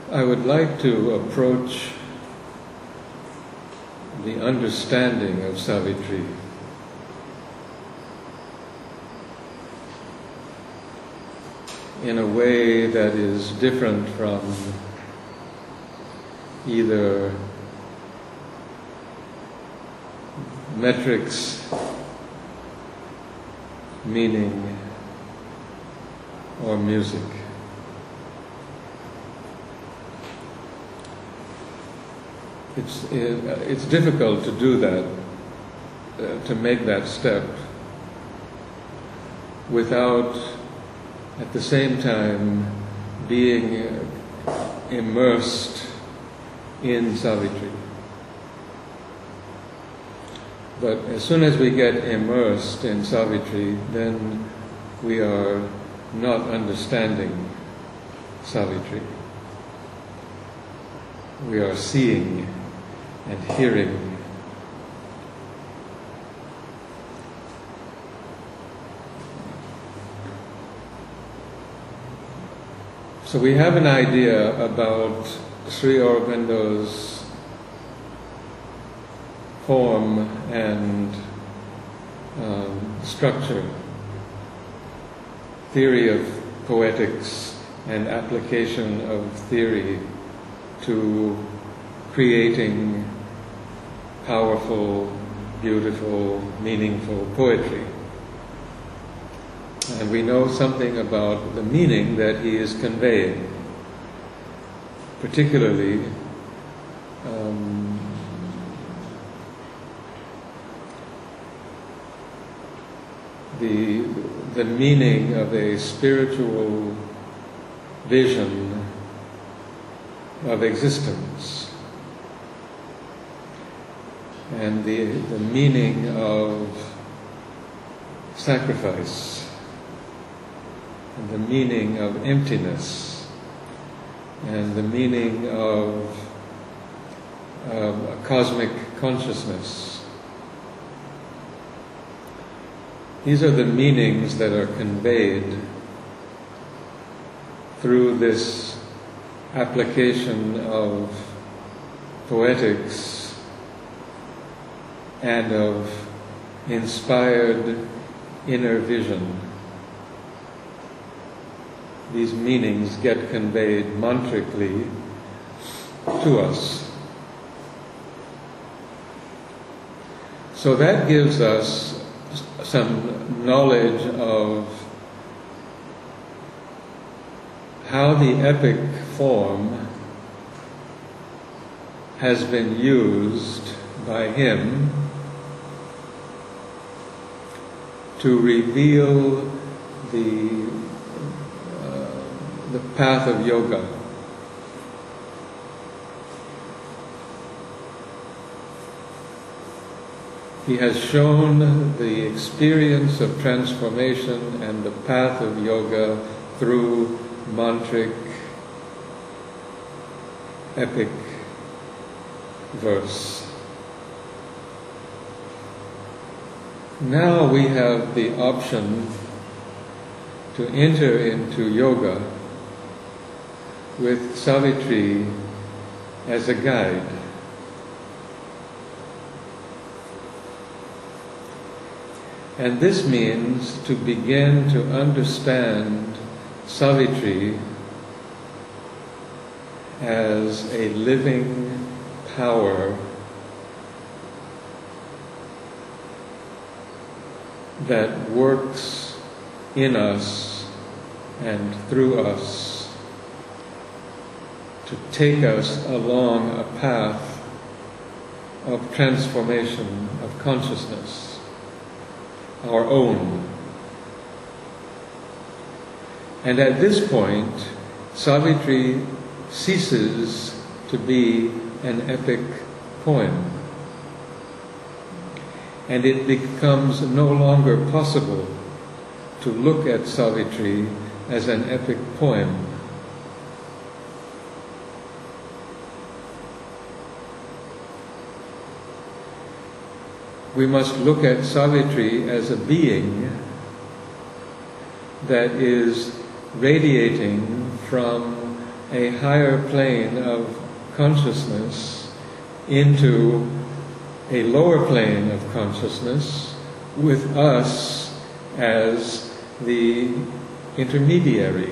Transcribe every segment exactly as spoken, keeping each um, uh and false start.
I would like to approach the understanding of Savitri in a way that is different from either metrics, meaning, or music. It's, it's difficult to do that, uh, to make that step without at the same time being immersed in Savitri. But as soon as we get immersed in Savitri, then we are not understanding Savitri. We are seeing and hearing. So we have an idea about Sri Aurobindo's form and um, structure, theory of poetics and application of theory to creating powerful, beautiful, meaningful poetry. And we know something about the meaning that he is conveying, particularly um, the, the meaning of a spiritual vision of existence, and the, the meaning of sacrifice, and the meaning of emptiness, and the meaning of um, a cosmic consciousness. These are the meanings that are conveyed through this application of poetics and of inspired inner vision. These meanings get conveyed mantrically to us. So that gives us some knowledge of how the epic form has been used by him to reveal the uh, the path of yoga. He has shown the experience of transformation and the path of yoga through mantric, epic verse. Now we have the option to enter into yoga with Savitri as a guide. And this means to begin to understand Savitri as a living power that works in us and through us to take us along a path of transformation of consciousness, our own. And at this point, Savitri ceases to be an epic poem, and it becomes no longer possible to look at Savitri as an epic poem. We must look at Savitri as a being that is radiating from a higher plane of consciousness into a lower plane of consciousness, with us as the intermediary.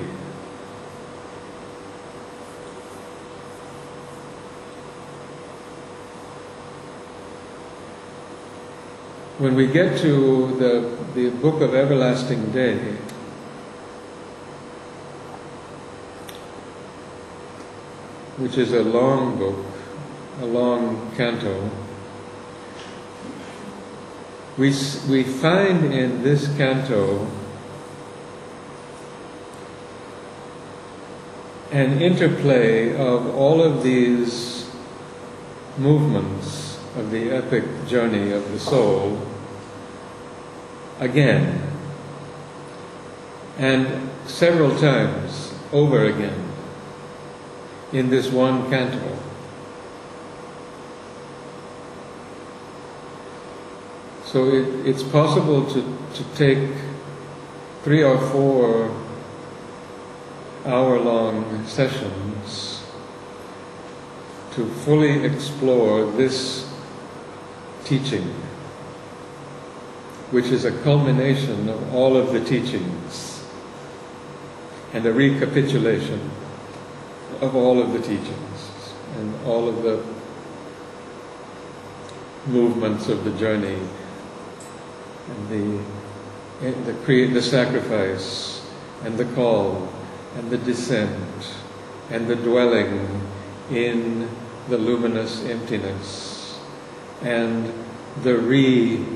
When we get to the, the Book of Everlasting Day, which is a long book, a long canto, we, we find in this canto an interplay of all of these movements of the epic journey of the soul again, and several times over again in this one canto. So it, it's possible to, to take three or four hour-long sessions to fully explore this teaching, which is a culmination of all of the teachings and a recapitulation of all of the teachings and all of the movements of the journey, and the the, cre- the sacrifice and the call and the descent and the dwelling in the luminous emptiness and the re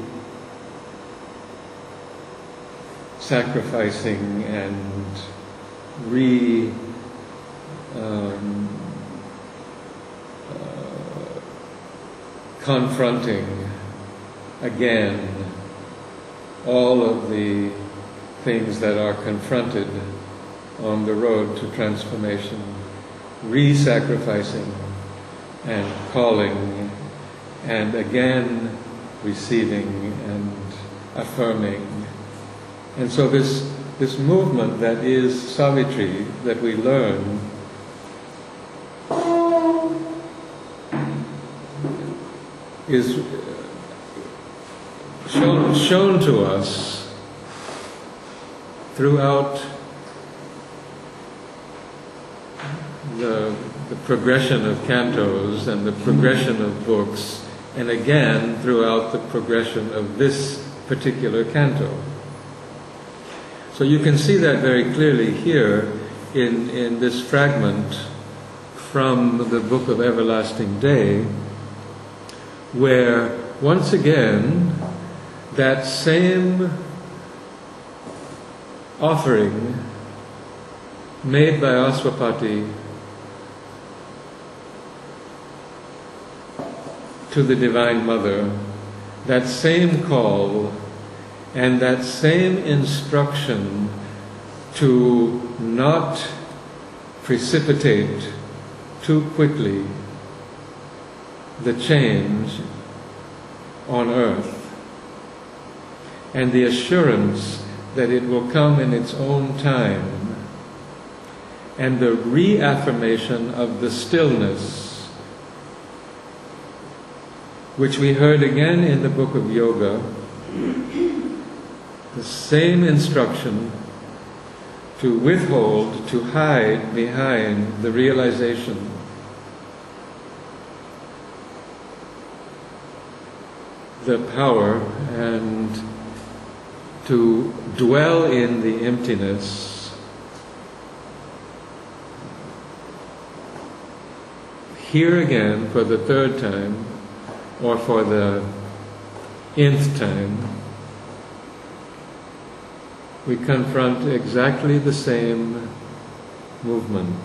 sacrificing and re um, uh, confronting again all of the things that are confronted on the road to transformation, re-sacrificing and calling and again receiving and affirming. And so this this movement that is Savitri, that we learn, is shown, shown to us throughout the, the progression of cantos and the progression of books, and again throughout the progression of this particular canto. So you can see that very clearly here in, in this fragment from the Book of Everlasting Day, where once again that same offering made by Aswapati to the Divine Mother, that same call and that same instruction to not precipitate too quickly the change on earth, and the assurance that it will come in its own time, and the reaffirmation of the stillness, which we heard again in the Book of Yoga, the same instruction to withhold, to hide behind the realization the power and to dwell in the emptiness. Here again, for the third time, or for the nth time, we confront exactly the same movement.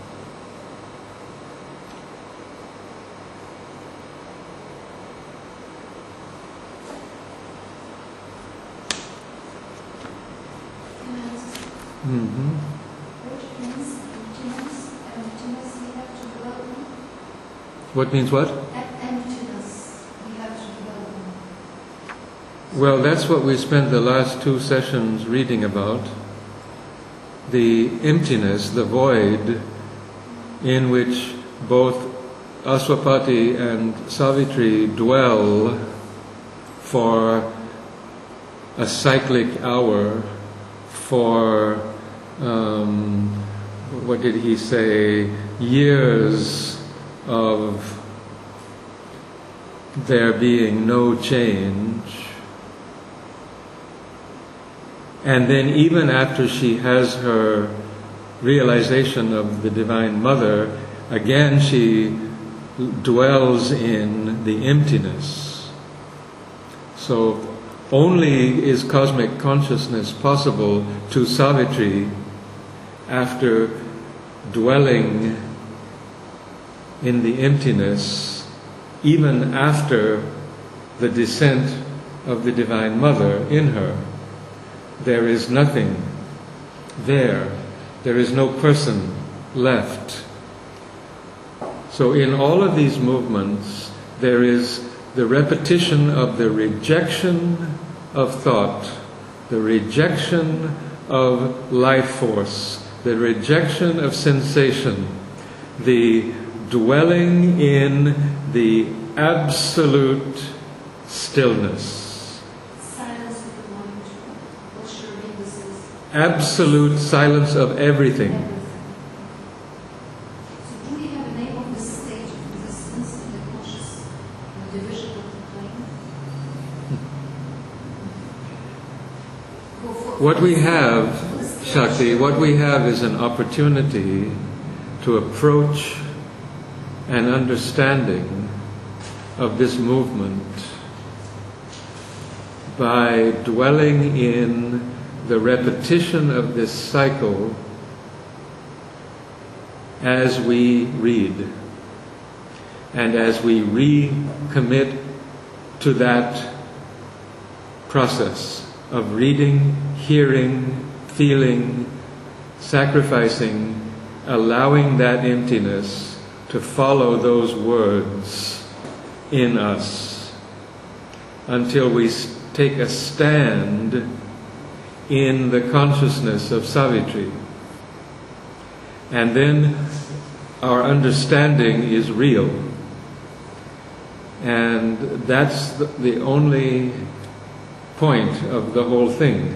Mm-hmm. Which means emptiness, emptiness we have to dwell in. What means what? Emptiness we have to dwell in. Well, that's what we spent the last two sessions reading about. The emptiness, the void, in which both Aswapati and Savitri dwell for a cyclic hour, for, um, what did he say, years of there being no change. And then even after she has her realization of the Divine Mother, again she dwells in the emptiness. So only is cosmic consciousness possible to Savitri after dwelling in the emptiness, even after the descent of the Divine Mother in her. There is nothing there. There is no person left. So in all of these movements, there is the repetition of the rejection of thought, the rejection of life force, the rejection of sensation, the dwelling in the absolute stillness. Silence of the mind. What's your name? This is Absolute silence of everything. everything. So do we have a name of this stage of existence in the conscious division of the plane? Go for- What we have, Shakti, what we have is an opportunity to approach an understanding of this movement by dwelling in the repetition of this cycle as we read and as we recommit to that process of reading, hearing, feeling, sacrificing, allowing that emptiness to follow those words in us until we take a stand in the consciousness of Savitri. And then our understanding is real. And that's the, the only point of the whole thing.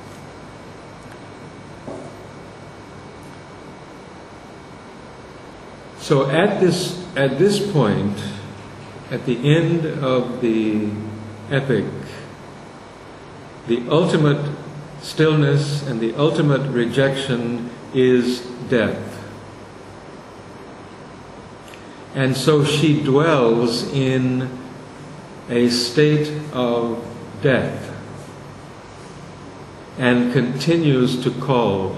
So at this at this point, at the end of the epic, the ultimate stillness and the ultimate rejection is death. And so she dwells in a state of death and continues to call.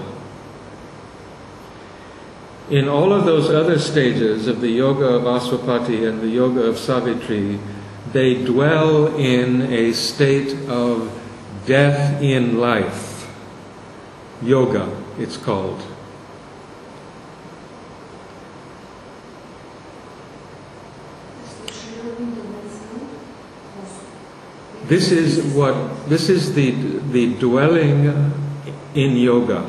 In all of those other stages of the yoga of Aswapati and the yoga of Savitri, they dwell in a state of death in life. Yoga, it's called. This is what this is the the dwelling in yoga.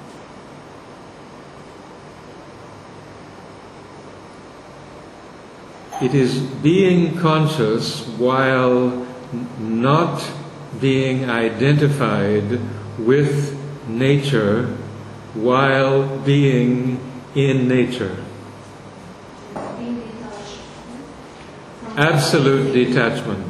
It is being conscious while not being identified with nature, while being in nature. Being detached from Absolute detachment.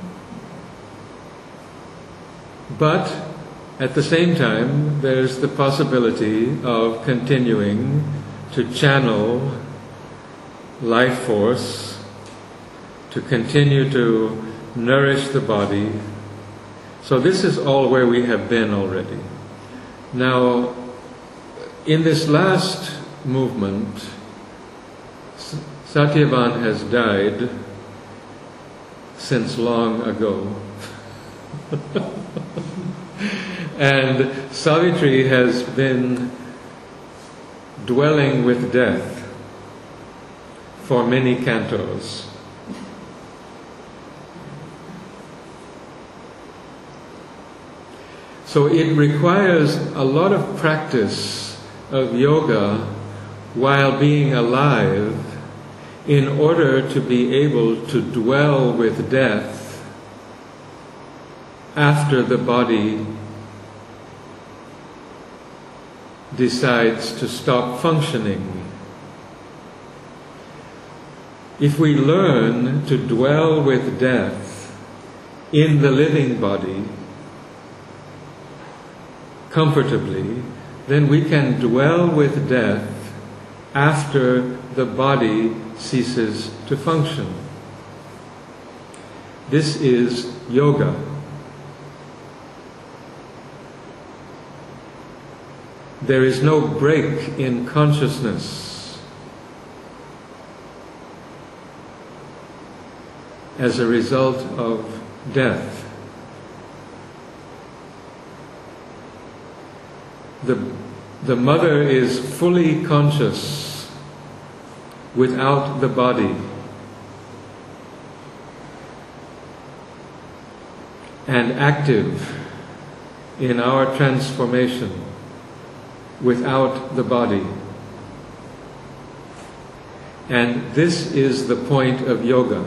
But at the same time, there's the possibility of continuing to channel life force, to continue to nourish the body. So this is all where we have been already. Now, in this last movement, Satyavan has died since long ago. And Savitri has been dwelling with death for many cantos. So it requires a lot of practice of yoga while being alive in order to be able to dwell with death after the body decides to stop functioning. If we learn to dwell with death in the living body comfortably, then we can dwell with death after the body ceases to function. This is yoga. There is no break in consciousness as a result of death. The, the mother is fully conscious without the body, and active in our transformation without the body. And this is the point of yoga.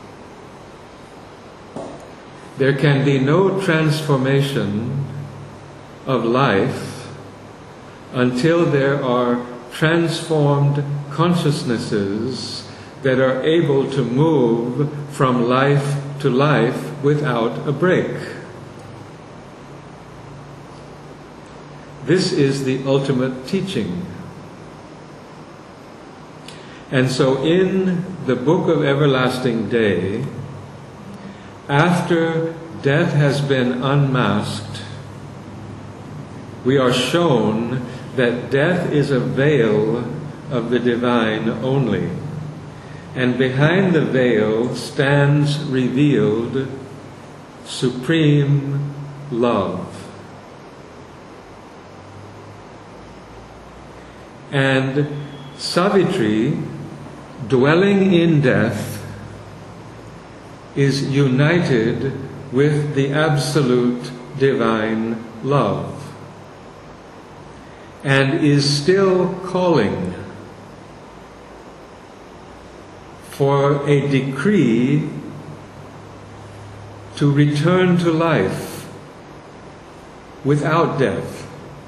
There can be no transformation of life until there are transformed consciousnesses that are able to move from life to life without a break. This is the ultimate teaching. And so in the Book of Everlasting Day, after death has been unmasked, we are shown that death is a veil of the divine only. And behind the veil stands revealed supreme love. And Savitri, dwelling in death, is united with the absolute divine love, and is still calling for a decree to return to life without death,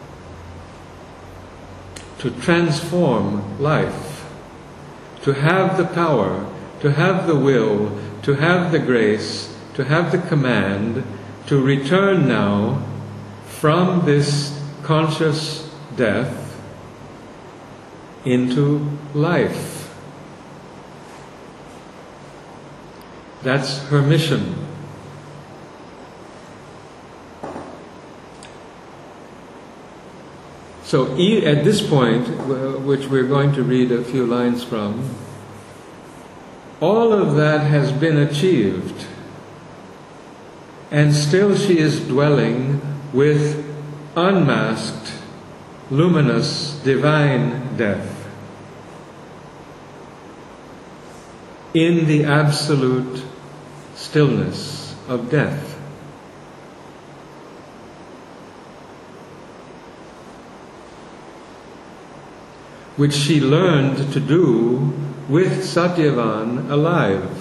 to transform life, to have the power, to have the will, to have the grace, to have the command, to return now from this conscious death into life. That's her mission. So at this point, which we're going to read a few lines from, all of that has been achieved, and still she is dwelling with unmasked, luminous, divine death in the absolute stillness of death. Which she learned to do with Satyavan alive,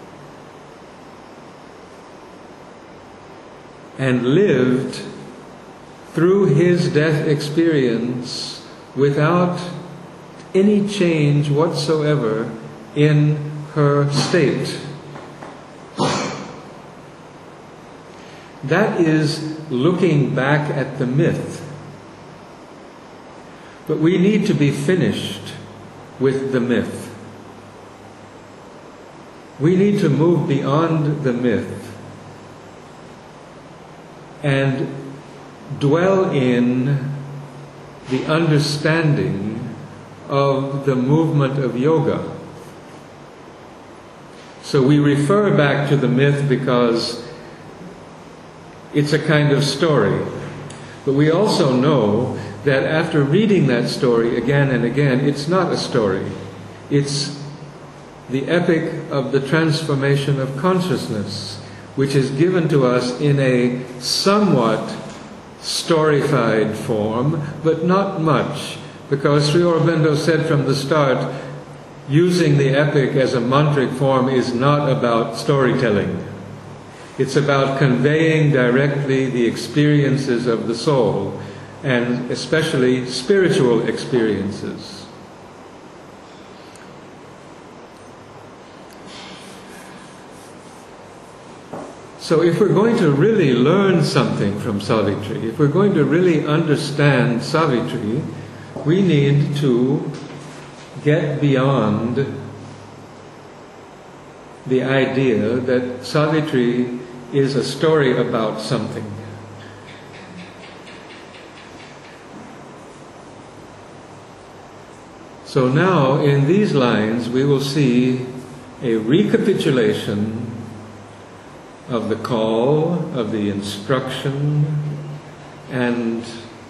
and lived through his death experience without any change whatsoever in her state. That is looking back at the myth. But we need to be finished with the myth. We need to move beyond the myth and dwell in the understanding of the movement of yoga. So we refer back to the myth because it's a kind of story. But we also know that after reading that story again and again, it's not a story. It's the epic of the transformation of consciousness, which is given to us in a somewhat storyfied form, but not much, Because Sri Aurobindo said from the start, using the epic as a mantric form is not about storytelling. It's about conveying directly the experiences of the soul, and especially spiritual experiences. So if we're going to really learn something from Savitri, if we're going to really understand Savitri, we need to get beyond the idea that Savitri is a story about something. So now, in these lines, we will see a recapitulation of the call, of the instruction, and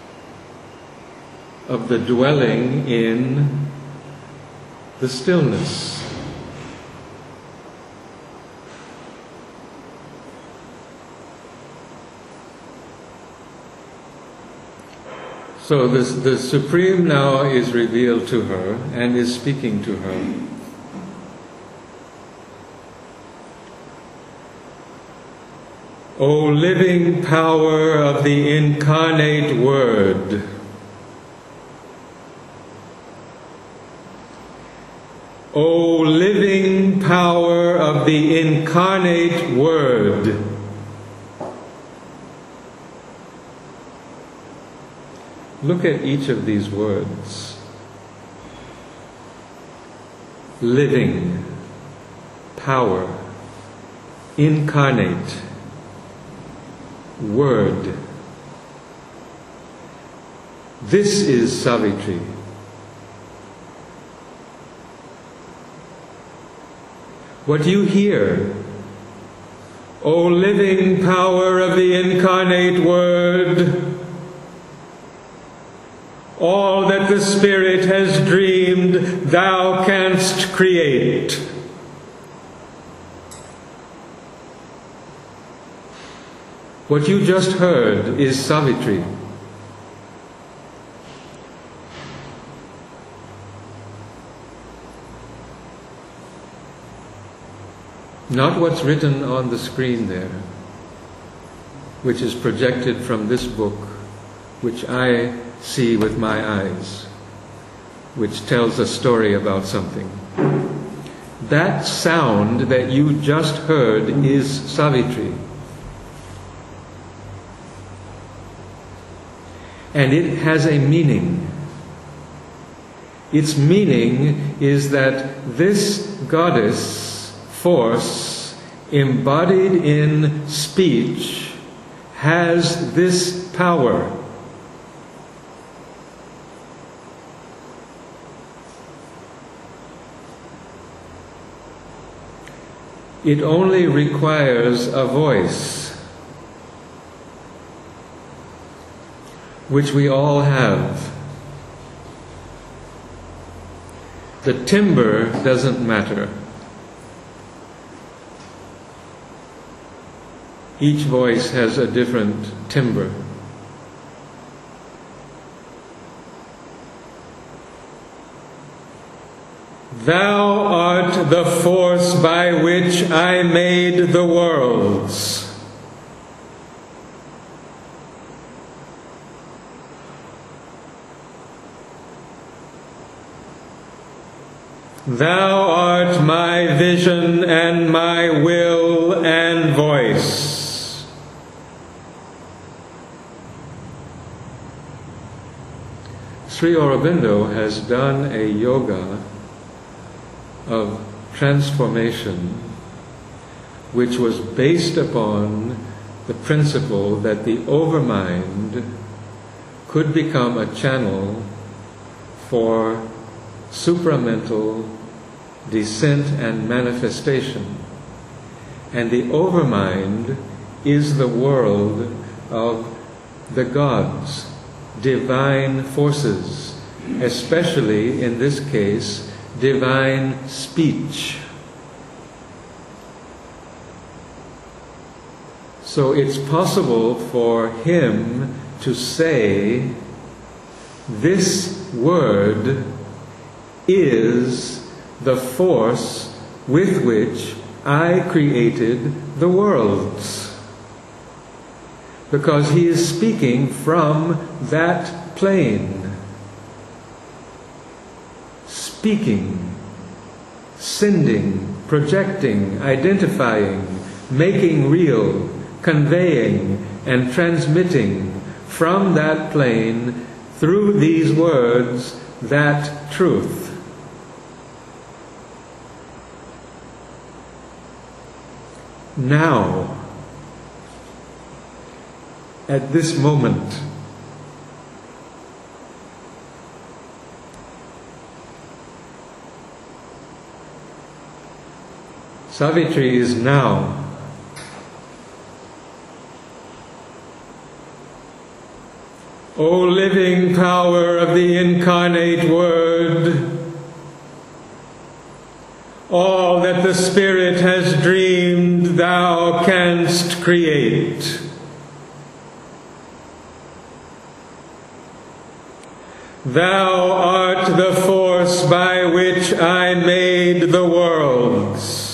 of the dwelling in the stillness. So the, the Supreme now is revealed to her and is speaking to her. O living power of the incarnate Word, O living power of the incarnate Word, look at each of these words. Living, power, incarnate, Word. This is Savitri. What you hear, O living power of the incarnate Word, all that the Spirit has dreamed, thou canst create. What you just heard is Savitri. Not what's written on the screen there, which is projected from this book, which I see with my eyes, which tells a story about something. That sound that you just heard is Savitri. And it has a meaning. Its meaning is that this goddess force, embodied in speech, has this power. It only requires a voice, which we all have. The timbre doesn't matter. Each voice has a different timbre. Thou art the force by which I made the worlds. Thou art my vision and my will and voice. Sri Aurobindo has done a yoga of transformation which was based upon the principle that the overmind could become a channel for supramental descent and manifestation. And the overmind is the world of the gods, divine forces, especially in this case, divine speech. So it's possible for him to say this word is the force with which I created the worlds. Because he is speaking from that plane. Speaking, sending, projecting, identifying, making real, conveying, and transmitting from that plane through these words that truth. Now, at this moment, Savitri is now. O living power of the incarnate Word, all that the Spirit has dreamed thou canst create. Thou art the force by which I made the worlds.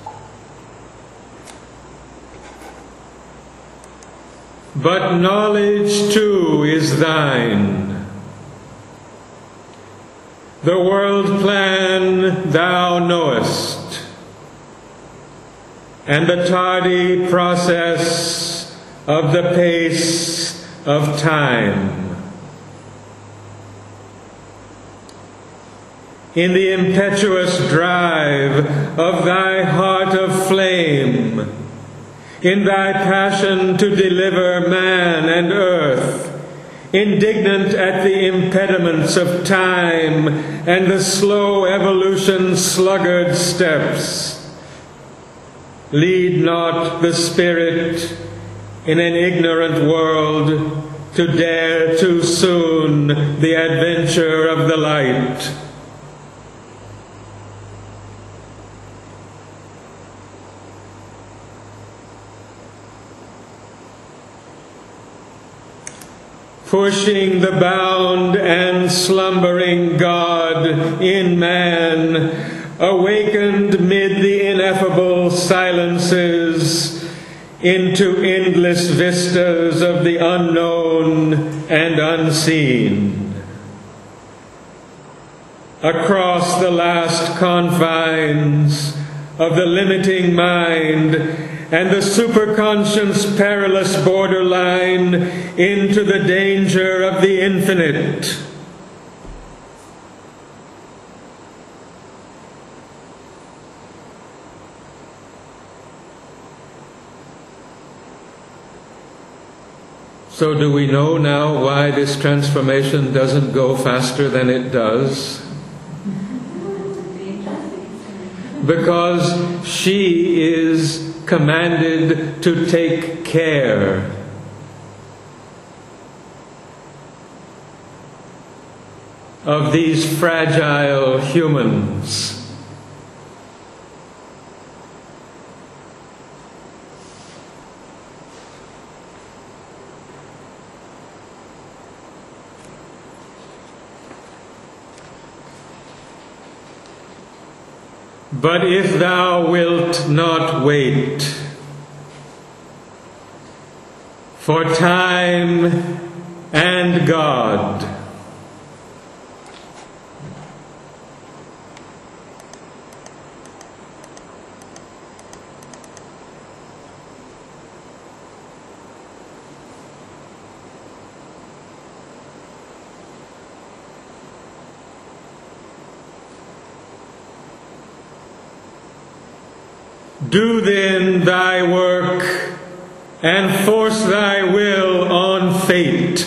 But knowledge too is thine. The world plan thou knowest, and the tardy process of the pace of time. In the impetuous drive of thy heart of flame, in thy passion to deliver man and earth, indignant at the impediments of time and the slow evolution's sluggard steps, lead not the Spirit in an ignorant world to dare too soon the adventure of the light. Pushing the bound and slumbering God in man, awakened mid the ineffable silences into endless vistas of the unknown and unseen. Across the last confines of the limiting mind and the superconscious perilous borderline into the danger of the infinite. So do we know now why this transformation doesn't go faster than it does? Because she is commanded to take care. Of these fragile humans. But if thou wilt not wait for time and God, do then thy work and force thy will on fate.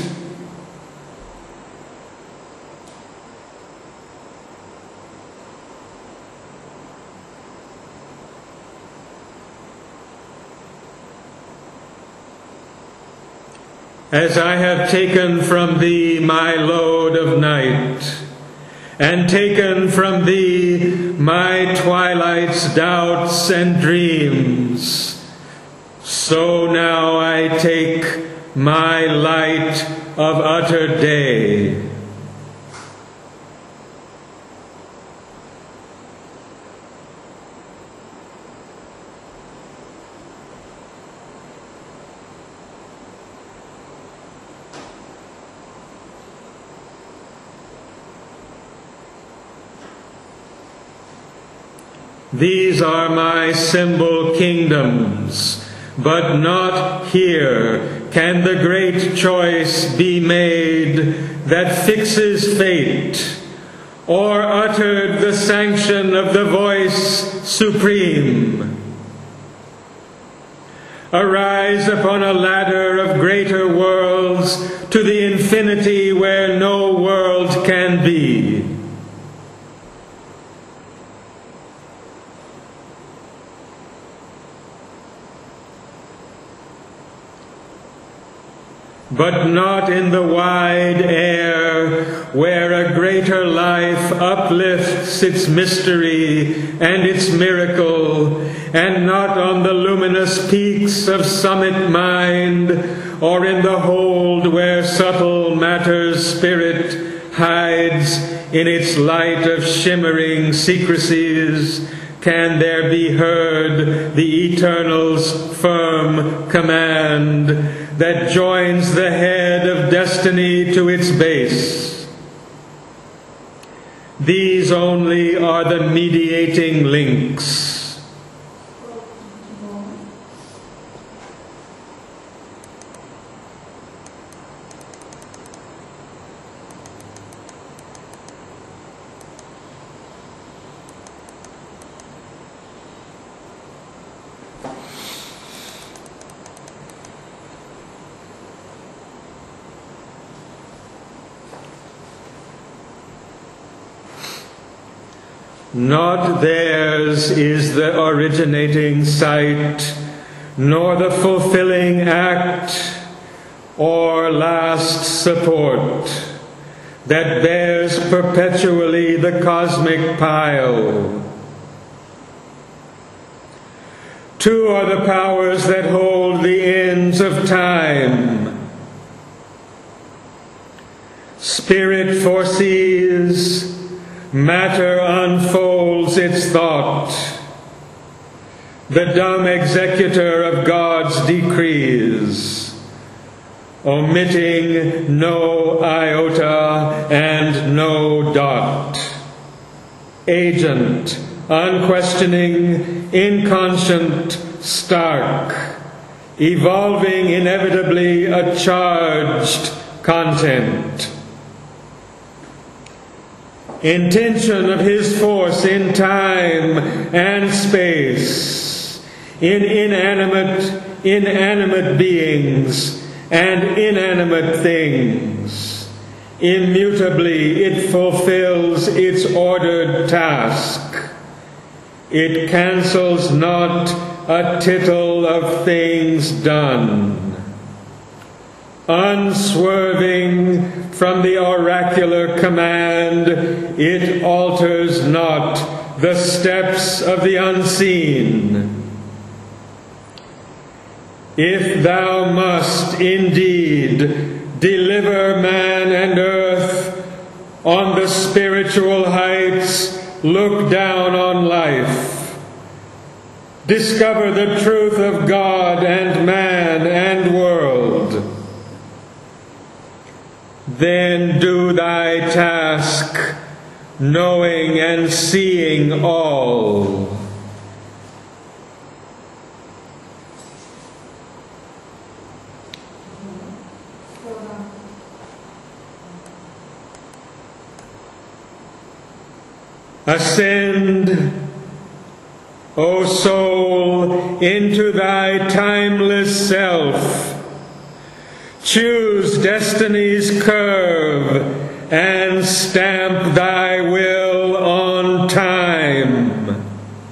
As I have taken from thee my load of night, and taken from thee my twilight's doubts and dreams, so now I take my light of utter day. These are my symbol kingdoms, but not here can the great choice be made that fixes fate, or uttered the sanction of the voice supreme. Arise upon a ladder of greater worlds to the infinity where no world can be. But not in the wide air where a greater life uplifts its mystery and its miracle, and not on the luminous peaks of summit mind, or in the hold where subtle matter's spirit hides in its light of shimmering secrecies, can there be heard the Eternal's firm command that joins the head of destiny to its base. These only are the mediating links. Not theirs is the originating sight, nor the fulfilling act, or last support, that bears perpetually the cosmic pile. Two are the powers that hold the ends of time. Spirit foresees, matter unfolds its thought, the dumb executor of God's decrees, omitting no iota and no dot. Agent, unquestioning, inconscient, stark, evolving inevitably a charged content. Intention of his force in time and space, in inanimate, inanimate beings and inanimate things. Immutably it fulfills its ordered task. It cancels not a tittle of things done. Unswerving from the oracular command, it alters not the steps of the unseen. If thou must indeed deliver man and earth on the spiritual heights, look down on life. Discover the truth of God and man and world. Then do thy task, knowing and seeing all. Ascend, O soul, into thy timeless self. Choose destiny's curve and stamp thy will on time.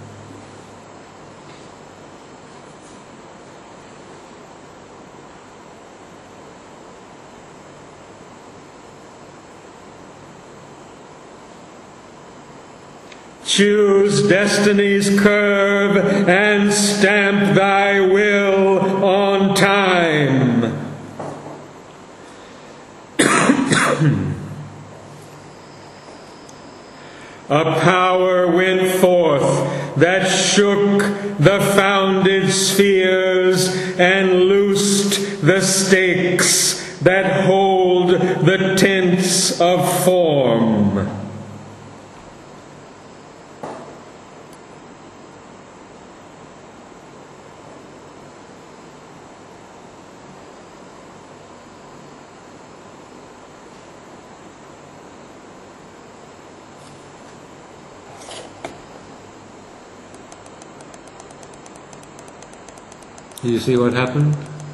Choose destiny's curve and stamp thy will on time. A power went forth that shook the founded spheres and loosed the stakes that hold the tents of form. Do you see what happened?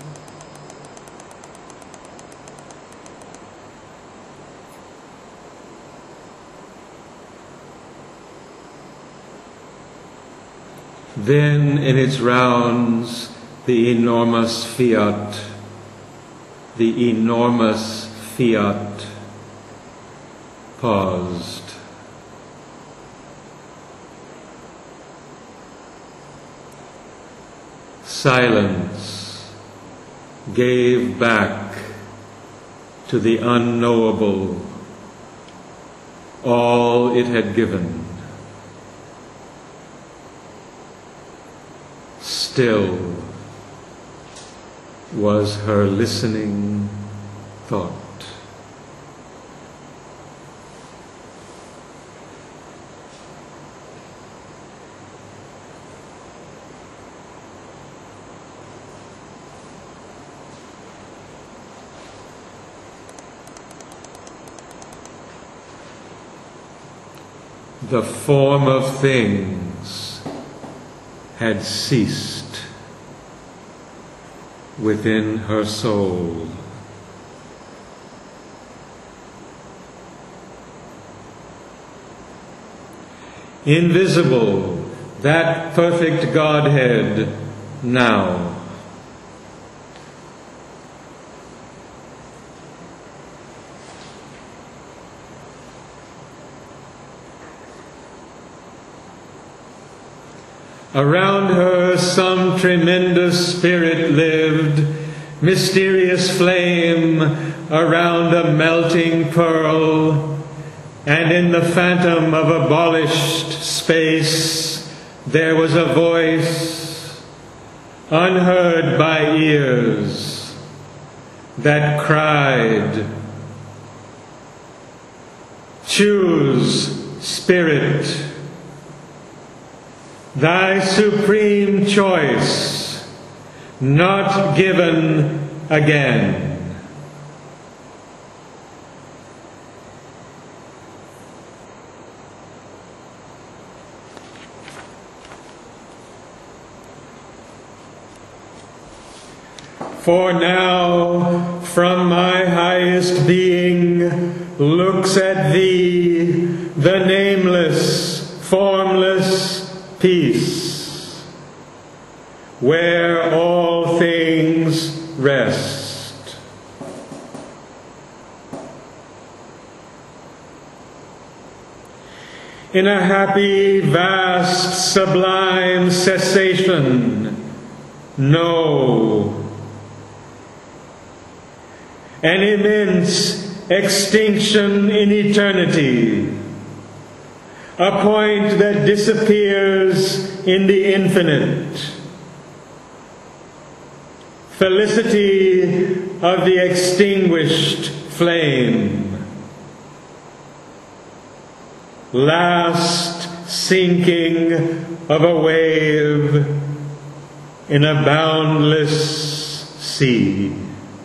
Then in its rounds, the enormous fiat, the enormous fiat paused. Silence gave back to the unknowable all it had given. Still was her listening thought. The form of things had ceased within her soul. Invisible, that perfect Godhead now. Around her some tremendous spirit lived, mysterious flame around a melting pearl, and in the phantom of abolished space there was a voice, unheard by ears, that cried, "Choose, Spirit, thy supreme choice, not given again." For now, from my highest being, looks at thee, the nameless, formless peace, where all things rest. In a happy, vast, sublime cessation, no. An immense extinction in eternity, a point that disappears in the infinite. Felicity of the extinguished flame. Last sinking of a wave in a boundless sea.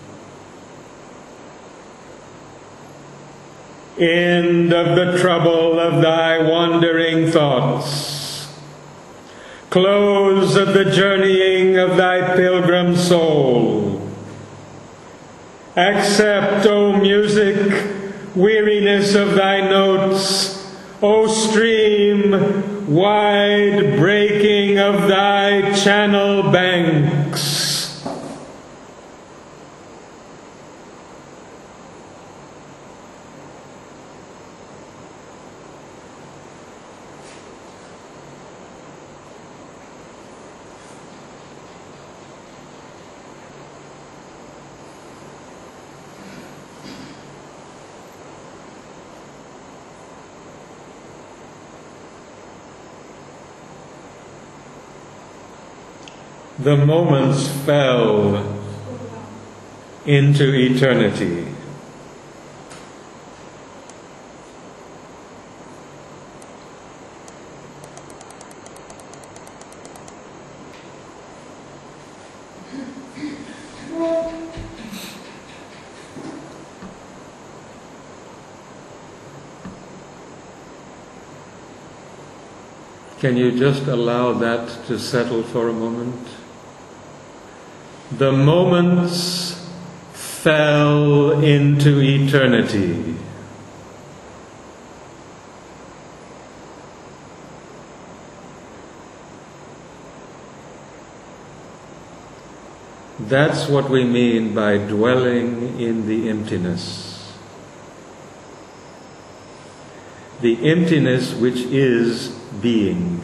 End of the trouble of thy wandering thoughts. Close of the journeying of thy pilgrim soul. Accept, O music, weariness of thy notes, O stream, wide breaking of thy channel banks. The moments fell into eternity. Can you just allow that to settle for a moment? The moments fell into eternity. That's what we mean by dwelling in the emptiness. The emptiness which is being.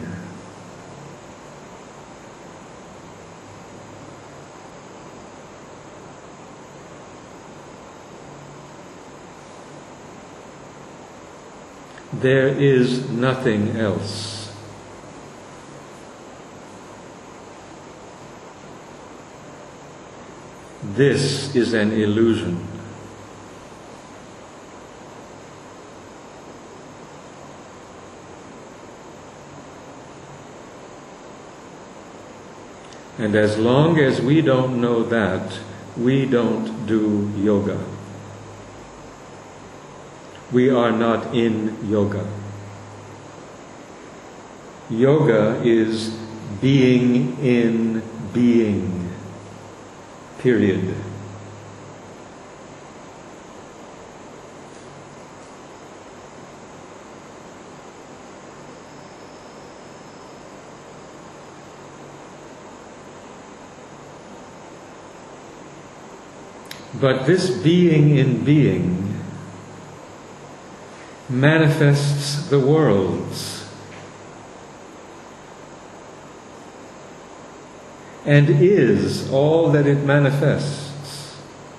There is nothing else. This is an illusion. And as long as we don't know that, we don't do yoga. We are not in yoga. Yoga is being in being. Period. But this being in being manifests the worlds and is all that it manifests.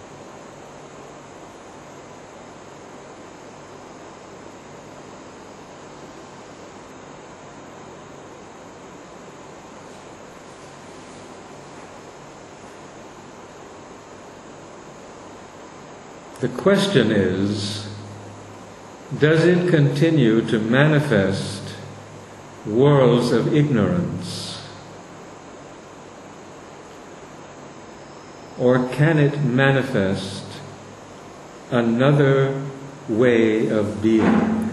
The question is, does it continue to manifest worlds of ignorance? Or can it manifest another way of being?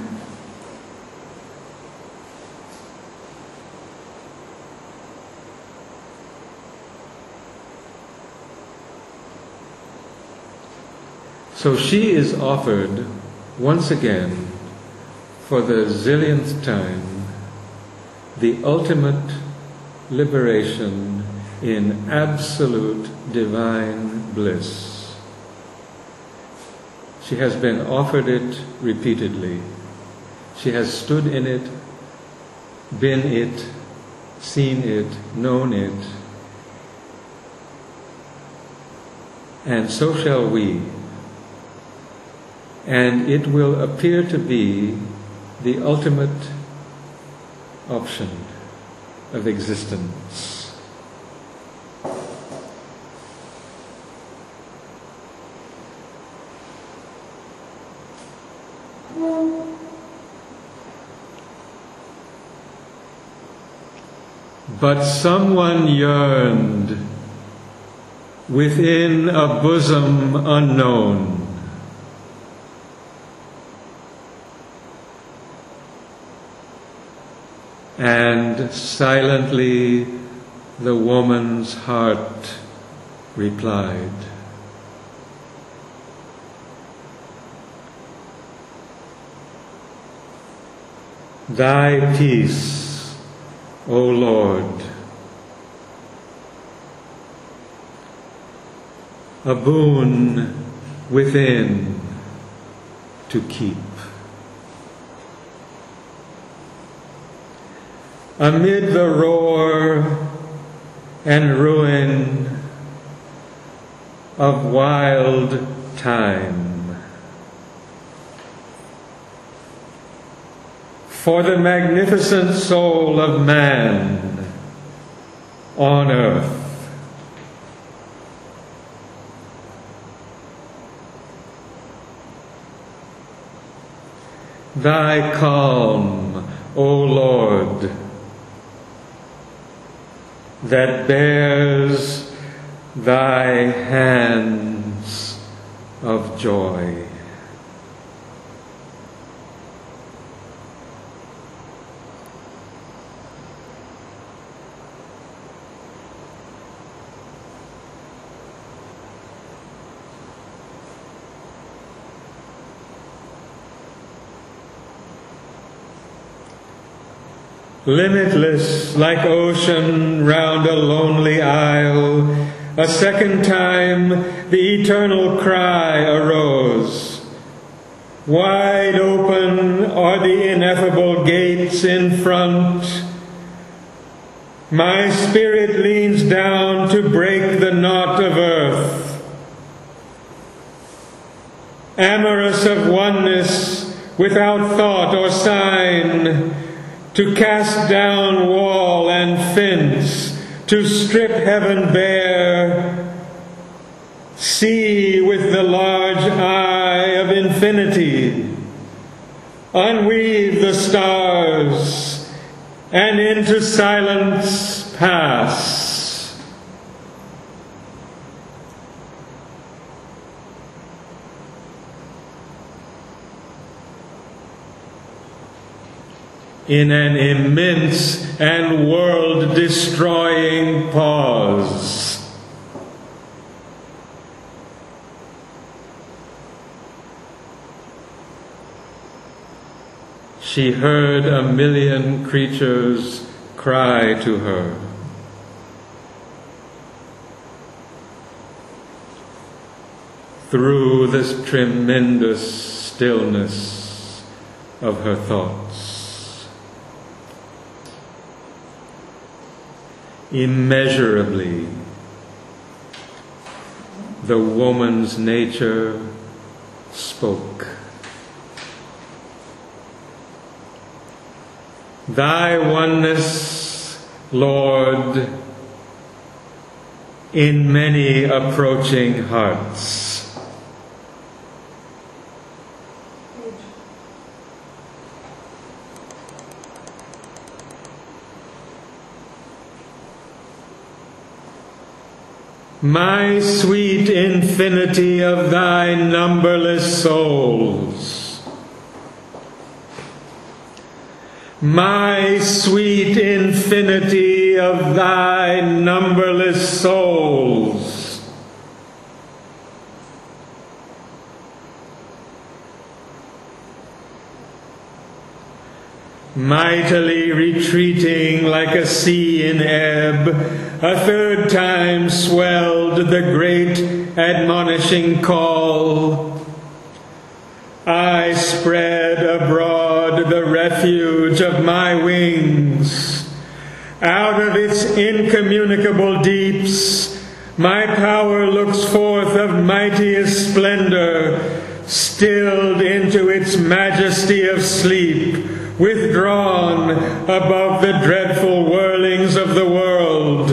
So she is offered once again, for the zillionth time, the ultimate liberation in absolute divine bliss. She has been offered it repeatedly. She has stood in it, been it, seen it, known it. And so shall we. And it will appear to be the ultimate option of existence. But someone yearned within a bosom unknown. And silently the woman's heart replied. Thy peace, O Lord, a boon within to keep. Amid the roar and ruin of wild time, for the magnificent soul of man on earth, thy calm, O Lord, that bears thy hands of joy. limitless like ocean round a lonely isle. A second time the eternal cry arose. Wide open are the ineffable gates in front. My spirit leans down to break the knot of earth. Amorous of oneness, without thought or sign, to cast down wall and fence, to strip heaven bare, see with the large eye of infinity, unweave the stars, and into silence pass. In an immense and world-destroying pause, she heard a million creatures cry to her. Through this tremendous stillness of her thoughts. Immeasurably, the woman's nature spoke. Thy oneness, Lord, in many approaching hearts. My sweet infinity of thy numberless souls, my sweet infinity of thy numberless souls, mightily retreating like a sea in ebb, a third time swelled the great admonishing call. I spread abroad the refuge of my wings. Out of its incommunicable deeps, my power looks forth of mightiest splendor, stilled into its majesty of sleep, withdrawn above the dreadful whirlings of the world.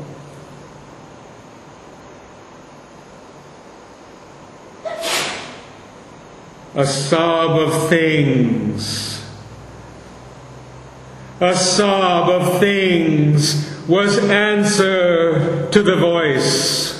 A sob of things, a sob of things was answer to the voice.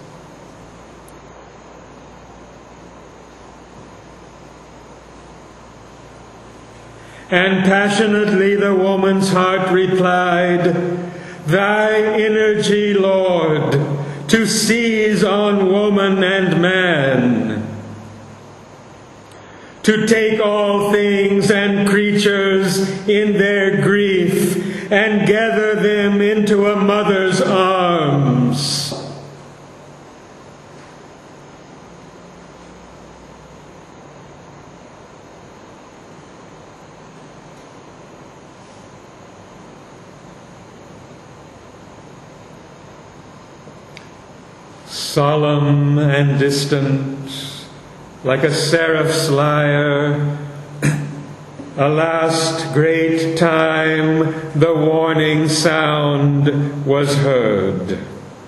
And passionately the woman's heart replied, Thy energy, Lord, to seize on woman and man, to take all things and creatures in their grief and gather them into a mother's arms. Solemn and distant, like a seraph's lyre, a last great time the warning sound was heard.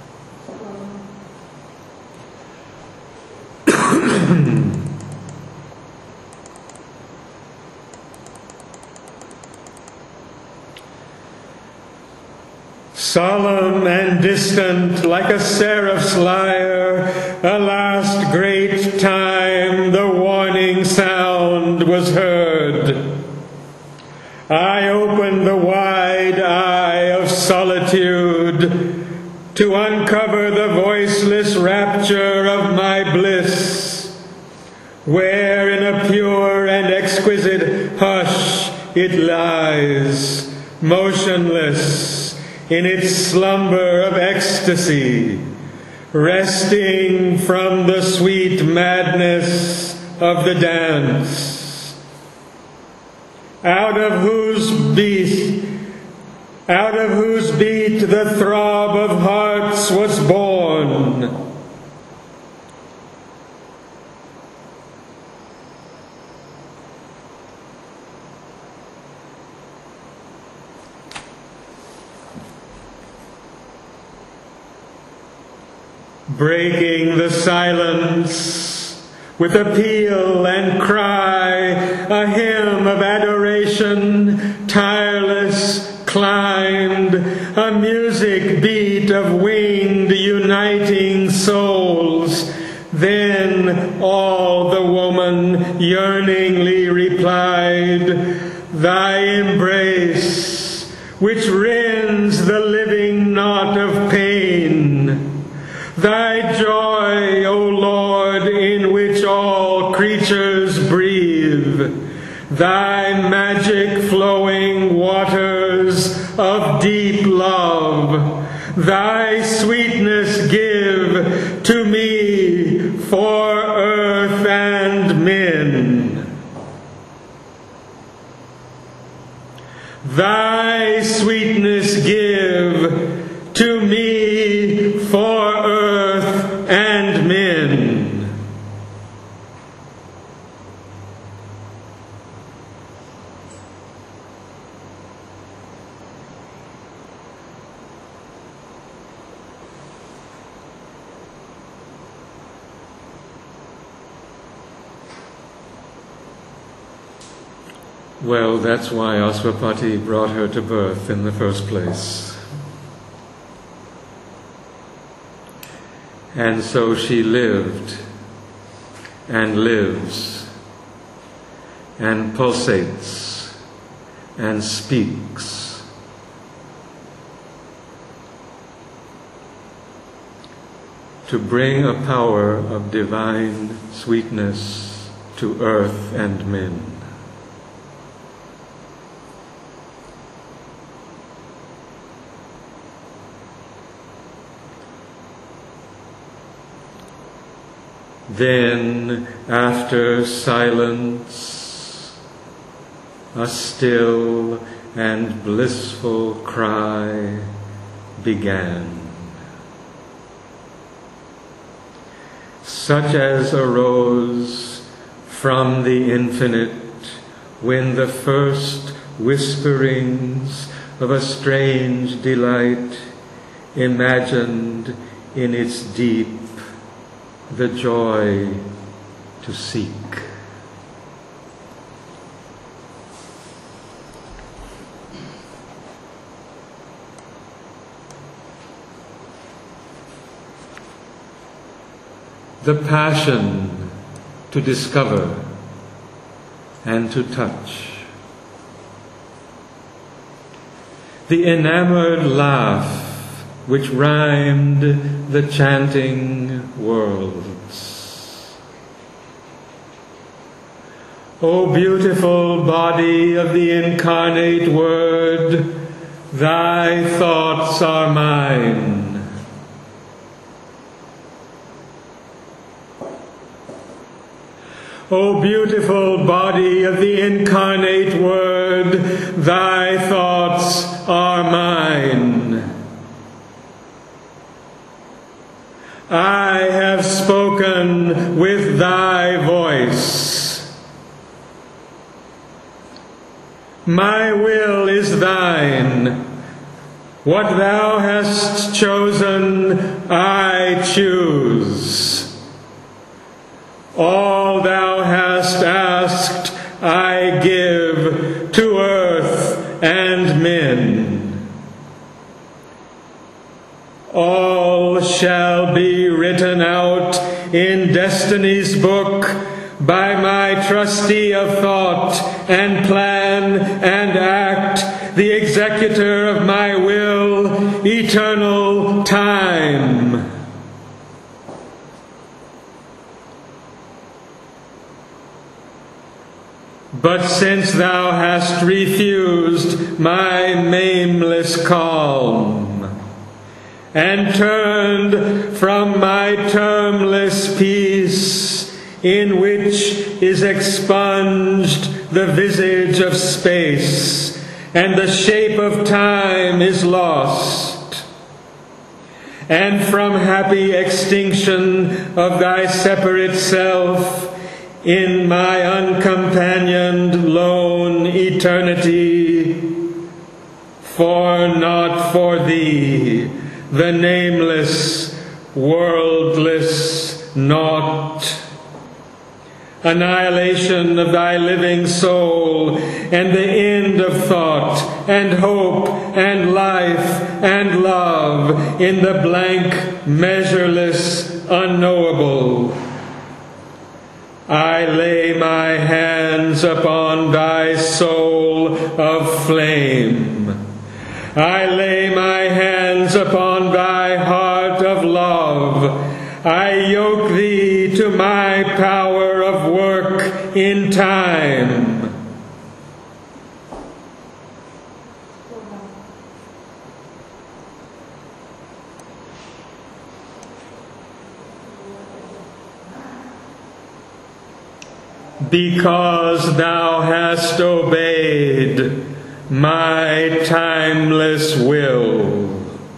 Solemn and distant, like a seraph's lyre, a last great time the warning sound was heard. I opened the wide eye of solitude to uncover the voiceless rapture of my bliss, where in a pure and exquisite hush it lies, motionless in its slumber of ecstasy, resting from the sweet madness of the dance, out of whose beat, out of whose beat the throb of hearts was born. Breaking the silence with appeal and cry, a hymn of adoration, tireless, climbed, a music beat of winged, uniting souls. Then all the woman yearningly replied, "Thy embrace, which rends the living knot of pain, Thy joy, O Lord, in which all creatures breathe, Thy magic flowing waters of deep love, Thy sweetness give to me for earth and men. Thy sweetness give to me for earth and men." Well, that's why Aswapati brought her to birth in the first place. And so she lived and lives and pulsates and speaks. To bring a power of divine sweetness to earth and men. Then, after silence, a still and blissful cry began, such as arose from the infinite when the first whisperings of a strange delight imagined in its deep the joy to seek. The passion to discover and to touch. The enamored laugh which rhymed the chanting worlds. O beautiful body of the incarnate Word, thy thoughts are mine. O beautiful body of the incarnate Word, thy thoughts are mine. I have spoken with thy voice. My will is thine. What thou hast chosen, I choose. All thou hast asked, I give to earth and men. All shall be written out in destiny's book by my trustee of thought and plan and act, the executor of my will, eternal time. But since thou hast refused my nameless calm, and turned from my termless peace, in which is expunged the visage of space, and the shape of time is lost. And from happy extinction of thy separate self, in my uncompanioned lone eternity, for not for thee, the nameless, worldless naught, annihilation of thy living soul, and the end of thought, and hope, and life, and love, in the blank, measureless, unknowable. I lay my hands upon thy soul of flame. I lay my hands upon thy heart of love. I yoke thee to my power of work in time. Because thou hast obeyed my timeless will.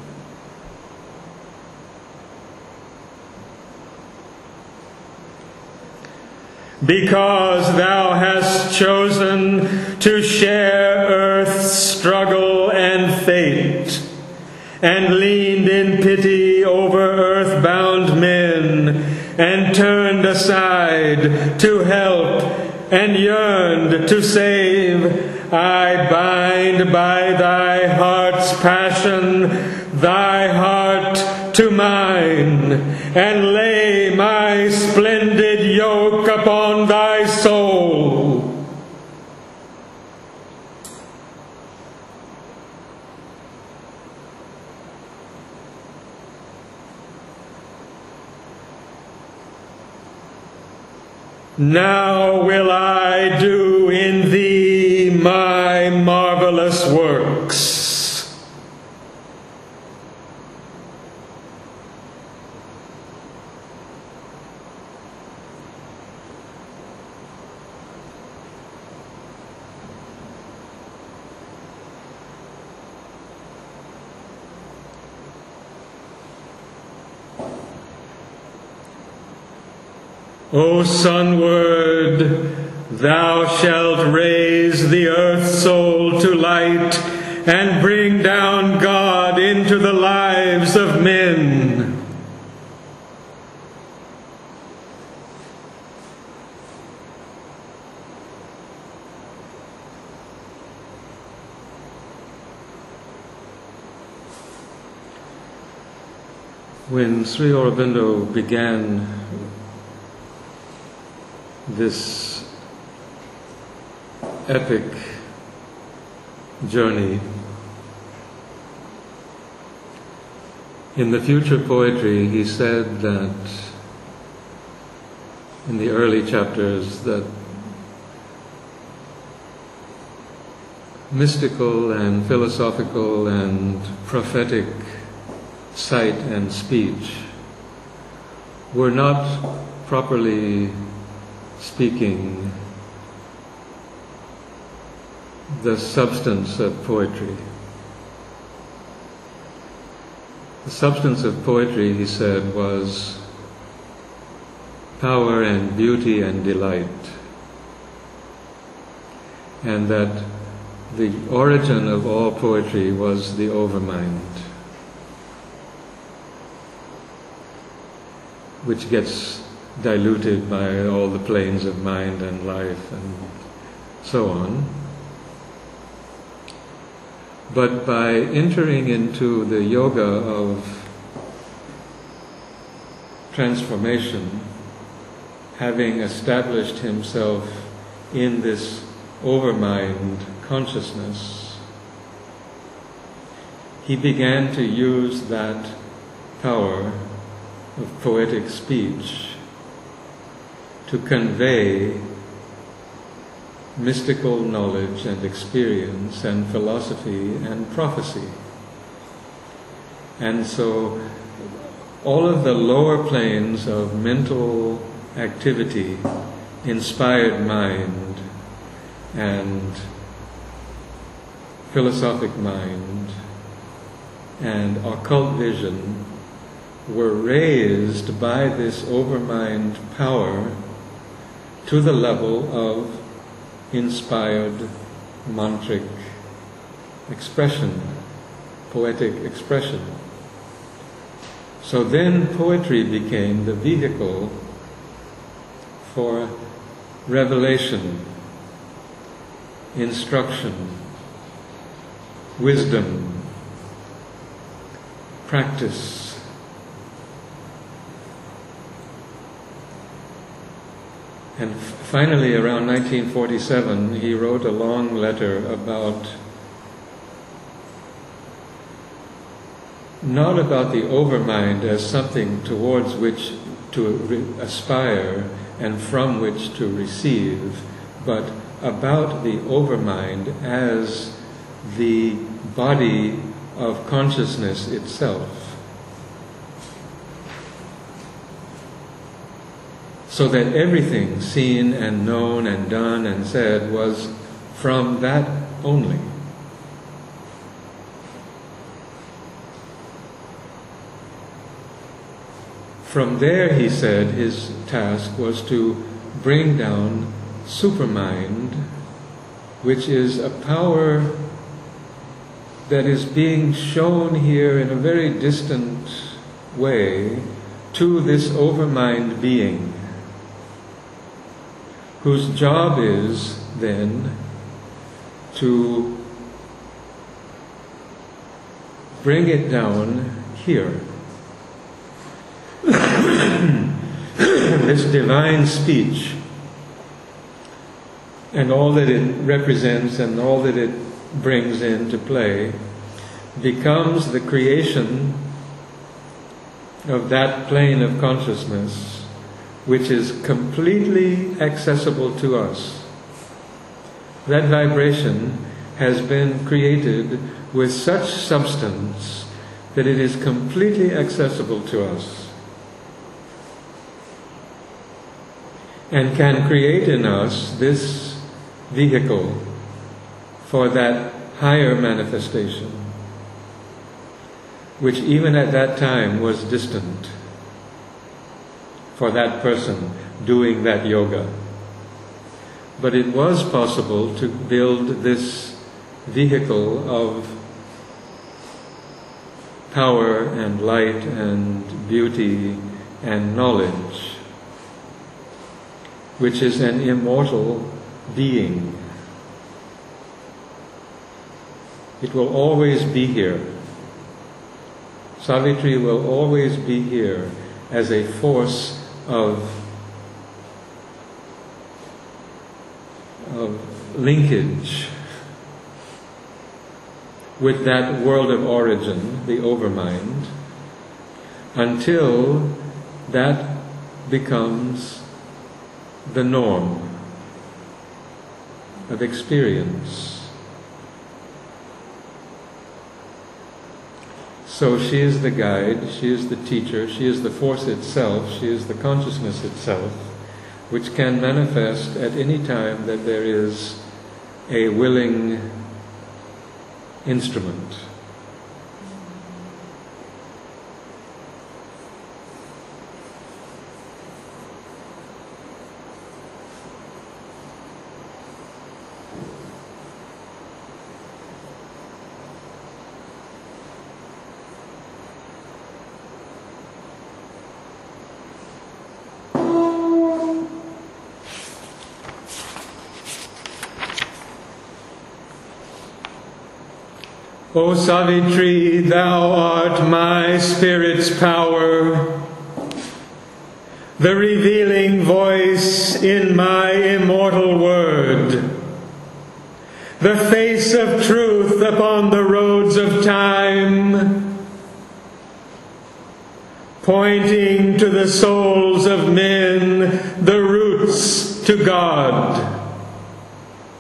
Because thou hast chosen to share earth's struggle and fate, and leaned in pity over earth-bound men, and turned aside to help, and yearned to save, I bind by thy heart's passion thy heart to mine, and lay my splendid yoke upon thy soul. Now will I do in thee my marvelous works. O sunward, thou shalt raise the earth soul to light, and bring down God into the lives of men. When Sri Aurobindo began this epic journey, in the Future Poetry, he said that in the early chapters that mystical and philosophical and prophetic sight and speech were not properly speaking the substance of poetry. The substance of poetry, he said, was power and beauty and delight, and that the origin of all poetry was the overmind, which gets diluted by all the planes of mind and life and so on. But by entering into the yoga of transformation, having established himself in this overmind consciousness, he began to use that power of poetic speech to convey mystical knowledge and experience and philosophy and prophecy. And so all of the lower planes of mental activity, inspired mind and philosophic mind and occult vision, were raised by this overmind power to the level of inspired mantric expression, poetic expression. So then poetry became the vehicle for revelation, instruction, wisdom, practice. And finally, around nineteen forty-seven, he wrote a long letter about, not about the overmind as something towards which to re- aspire and from which to receive, but about the overmind as the body of consciousness itself. So that everything seen and known and done and said was from that only. From there, he said, his task was to bring down supermind, which is a power that is being shown here in a very distant way to this overmind being, whose job is then to bring it down here. This divine speech and all that it represents and all that it brings into play becomes the creation of that plane of consciousness which is completely accessible to us. That vibration has been created with such substance that it is completely accessible to us and can create in us this vehicle for that higher manifestation, which even at that time was distant for that person doing that yoga. But it was possible to build this vehicle of power and light and beauty and knowledge, which is an immortal being. It will always be here. Savitri will always be here as a force of, of linkage with that world of origin, the overmind, until that becomes the norm of experience. So she is the guide, she is the teacher, she is the force itself, she is the consciousness itself, which can manifest at any time that there is a willing instrument. O Savitri, thou art my spirit's power, the revealing voice in my immortal word, the face of truth upon the roads of time, pointing to the souls of men, the roots to God.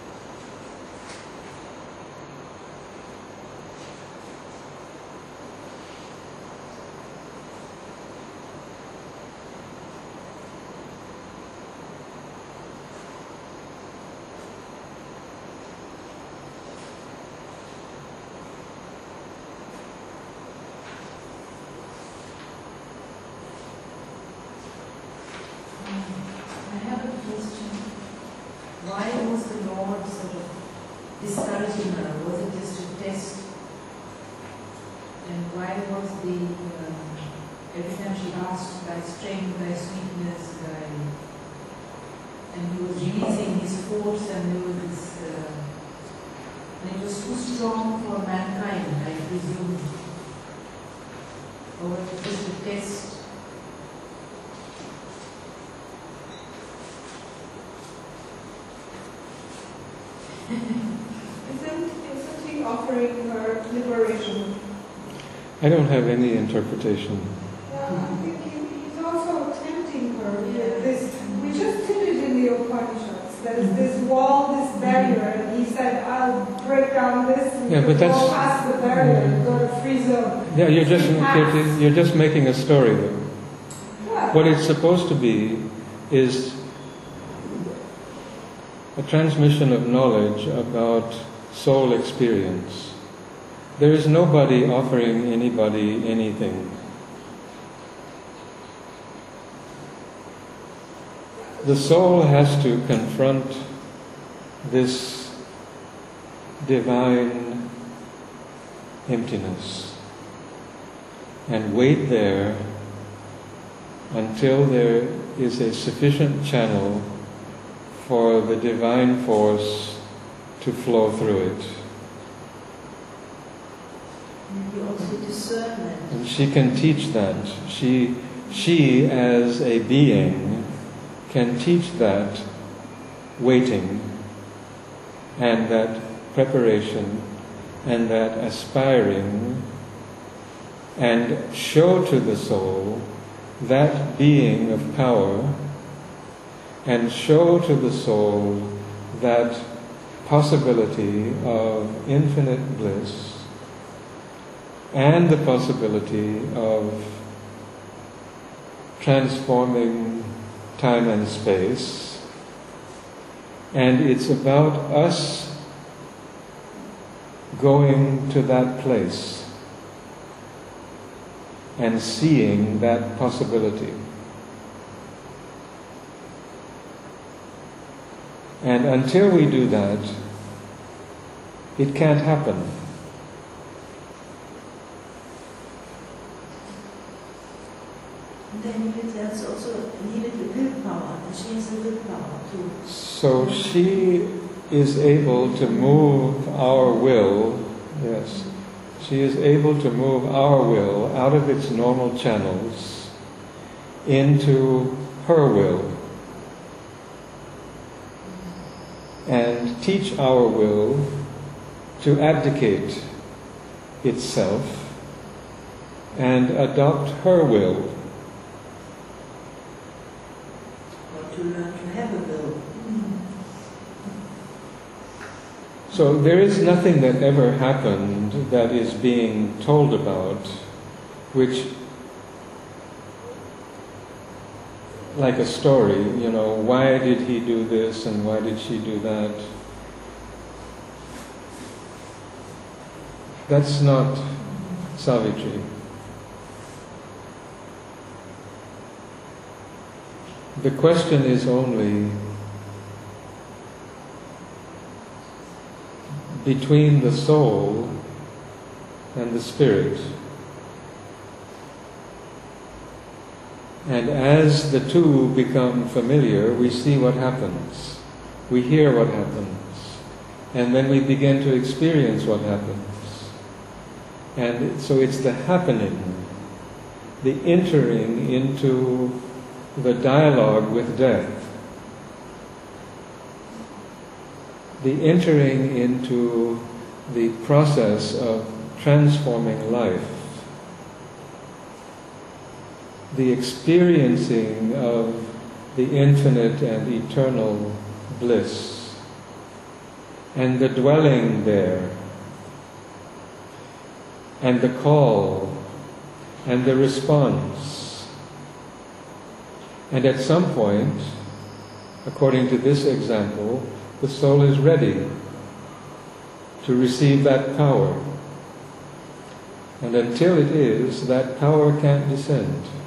discouraging her? Was it just a test? And why was the, uh, every time she asked, thy strength, thy sweetness, thy, and he was releasing his force and there was this, uh, and it was too strong for mankind, I presume. Or was it just a test? Isn't, isn't he offering her liberation? I don't have any interpretation. Yeah, I think he, he's also tempting her with this. We just did it in the Upanishads. There's this wall, this barrier, and he said, I'll break down this and Yeah, but go that's- past the barrier and go to free zone. Yeah, you're just She passed. you're, you're just making a story though. Well, What it's supposed to be is a transmission of knowledge about soul experience. There is nobody offering anybody anything. The soul has to confront this divine emptiness and wait there until there is a sufficient channel for the divine force to flow through it. Maybe also discernment. And she can teach that. She, she as a being can teach that waiting and that preparation and that aspiring and show to the soul that being of power and show to the soul that possibility of infinite bliss and the possibility of transforming time and space. And it's about us going to that place and seeing that possibility. And until we do that, it can't happen. And then that's also needed the willpower, and she has the willpower too. So she is able to move our will, yes, she is able to move our will out of its normal channels into her will and teach our will to abdicate itself and adopt her will. Or to learn to have a will. So there is nothing that ever happened that is being told about which, like a story, you know, why did he do this and why did she do that? That's not Savitri. The question is only between the soul and the spirit. And as the two become familiar, we see what happens. We hear what happens. And then we begin to experience what happens. And so it's the happening, the entering into the dialogue with death, the entering into the process of transforming life, the experiencing of the infinite and eternal bliss, and the dwelling there, and the call, and the response. And at some point, according to this example, the soul is ready to receive that power. And until it is, that power can't descend.